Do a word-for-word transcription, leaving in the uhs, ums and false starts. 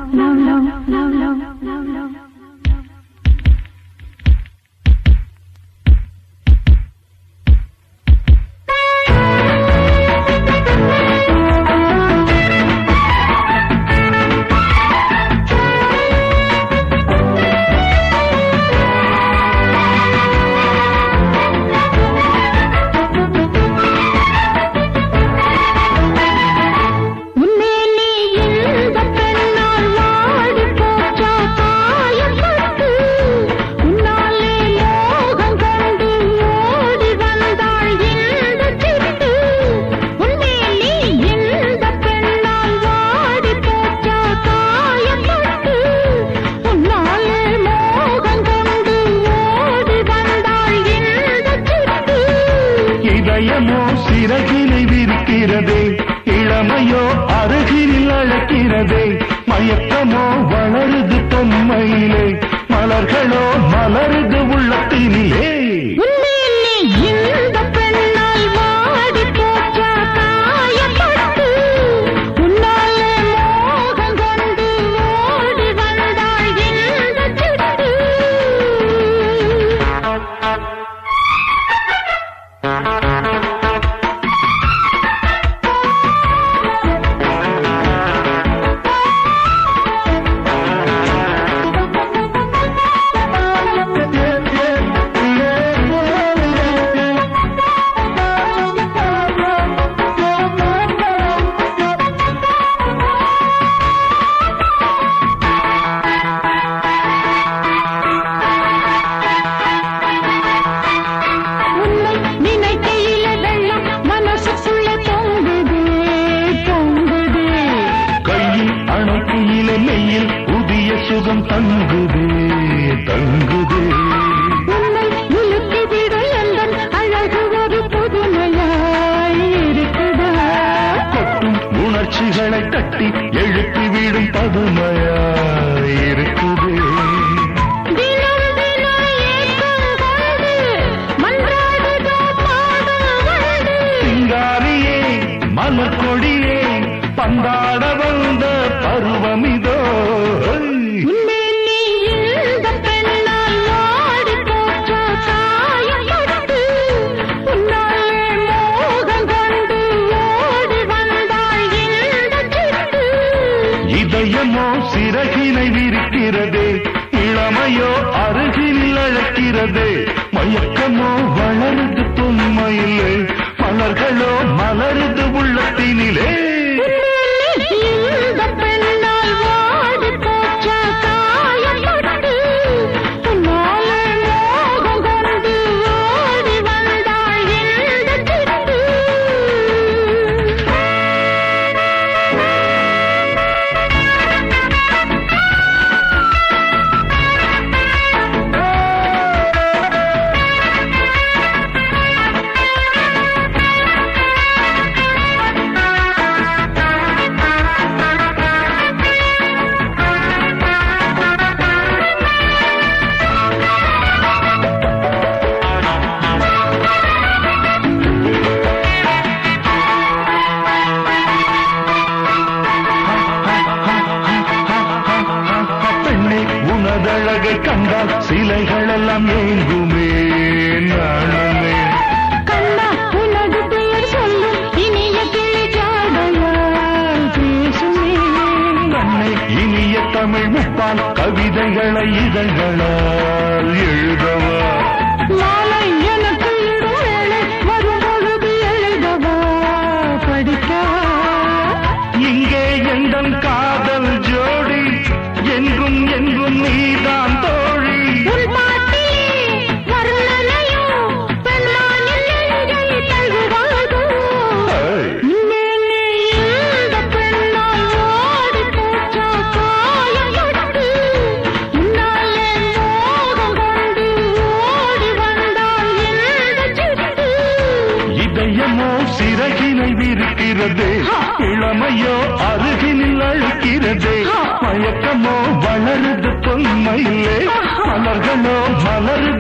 சிறகினை விரிக்கிறதே, இளமையோ அருகினில் அழைக்கிறதே, மயக்கமோ வளருது பொன்மையிலே, மலர்களோ மலருது உள்ளத்தினிலே. மெய்யில் புதிய சுகம் தங்குதே தங்குதே, அழகு ஒரு புதுமையாய் இருக்குதா, கொட்டும் உணர்ச்சிகளை தட்டி எழுப்பிவிடும் பதுமையாய் இருக்குதே. சிங்காரியே மலர் கொடியே பந்தாட வந்த பருவமிதோ, இதயமோ சிறகினை விரிக்கிறதே, இளமையோ அருகில் அழைக்கிறதே, மயக்கமோ வளருது தொன்மையிலே, மலர்களோ மலருது உள்ளத்தினிலே. உனதழகை கண்டால் சிலைகள் எல்லாம் ஏங்குமே நாணமே, கண்ணா உனது பெயர் சொல்லும் இனிய கிளிஜாடையால் பேசுமே, கண்ணை இனிய தமிழ் முப்பால் கவிதைகளை இதழ்களால் எழுதவா, மாலை எனக்கு இடும் வேளை வரும் பொழுது எழுதவா படிக்கவா, இங்கே எங்கள் காதல் ஜோடி என்றும் என்றும் நீதான் தோழி, இதயமோ சிறகினை விரிக்கிறதே, இளமையோ அருகினில் அழைக்கிறதே, மயக்கமோ வளருது தொன்மையிலே, மலர்களோ மலருது